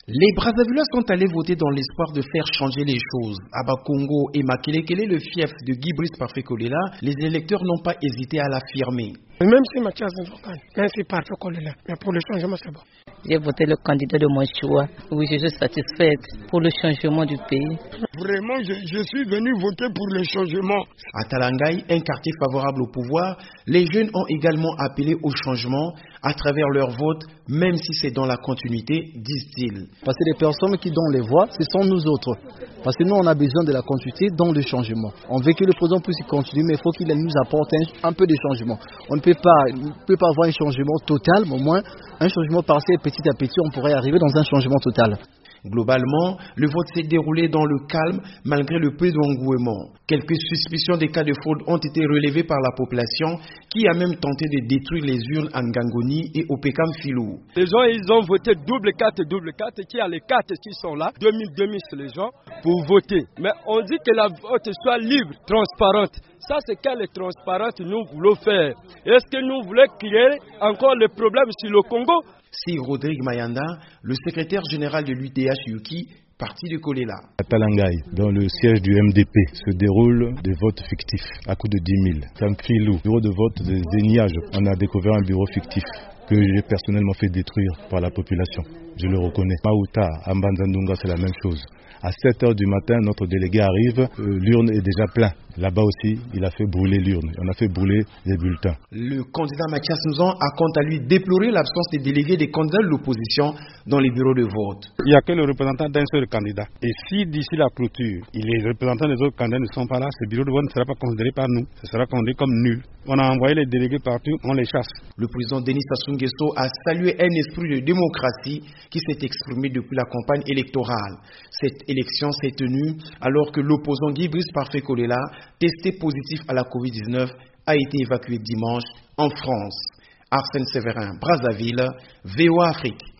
Les Brazzavillois sont allés voter dans l'espoir de faire changer les choses. À Bakongo et Makelekele, le fief de Guy Brice Parfait Kolela, les électeurs n'ont pas hésité à l'affirmer. Même si Mathias Nzokane, même si Parfait Kolela, mais pour le changement c'est bon. J'ai voté le candidat de mon choix. Oui, je suis satisfaite pour le changement du pays. Vraiment, je suis venu voter pour le changement. À Talangaï, un quartier favorable au pouvoir, les jeunes ont également appelé au changement à travers leur vote, même si c'est dans la continuité, disent-ils. Parce que les personnes qui donnent les voix, ce sont nous autres. Parce que nous, on a besoin de la continuité dans le changement. On veut que le président puisse continuer, mais il faut qu'il nous apporte un peu de changement. On ne peut pas avoir un changement total, mais au moins un changement partiel, petit à petit, on pourrait arriver dans un changement total. Globalement, le vote s'est déroulé dans le calme malgré le peu d'engouement. Quelques suspicions des cas de fraude ont été relevées par la population qui a même tenté de détruire les urnes en Ngangoni et au Pekam Filou. Les gens, ils ont voté double carte, qui a les cartes qui sont là, 2000 sur les gens, pour voter. Mais on dit que la vote soit libre, transparente. Ça, c'est quelle transparence nous voulons faire. Est-ce que nous voulons créer encore le problème sur le Congo? Si Rodrigue Mayanda, le secrétaire général de l'UDH Yuki, parti de Kolela. À Talangaï, dans le siège du MDP, se déroulent des votes fictifs à coût de 10 000. Samfilou, bureau de vote de Zéniage, on a découvert un bureau fictif que j'ai personnellement fait détruire par la population. Je le reconnais. Maouta, à Mbanzandunga, c'est la même chose. À 7h du matin, notre délégué arrive, l'urne est déjà pleine. Là-bas aussi, il a fait brûler l'urne. On a fait brûler les bulletins. Le candidat Mathias Nzon a quant à lui déploré l'absence des délégués des candidats de l'opposition dans les bureaux de vote. Il n'y a que le représentant d'un seul candidat. Et si d'ici la clôture, les représentants des autres candidats ne sont pas là, ce bureau de vote ne sera pas considéré par nous. Ce sera considéré comme nul. On a envoyé les délégués partout, on les chasse. Le président Denis Sassou Nguesso a salué un esprit de démocratie qui s'est exprimé depuis la campagne électorale. Cette élection s'est tenue alors que l'opposant Guy Brice Parfait Kolela, testé positif à la Covid-19, a été évacué dimanche en France. Arsène Séverin, Brazzaville, VOA Afrique.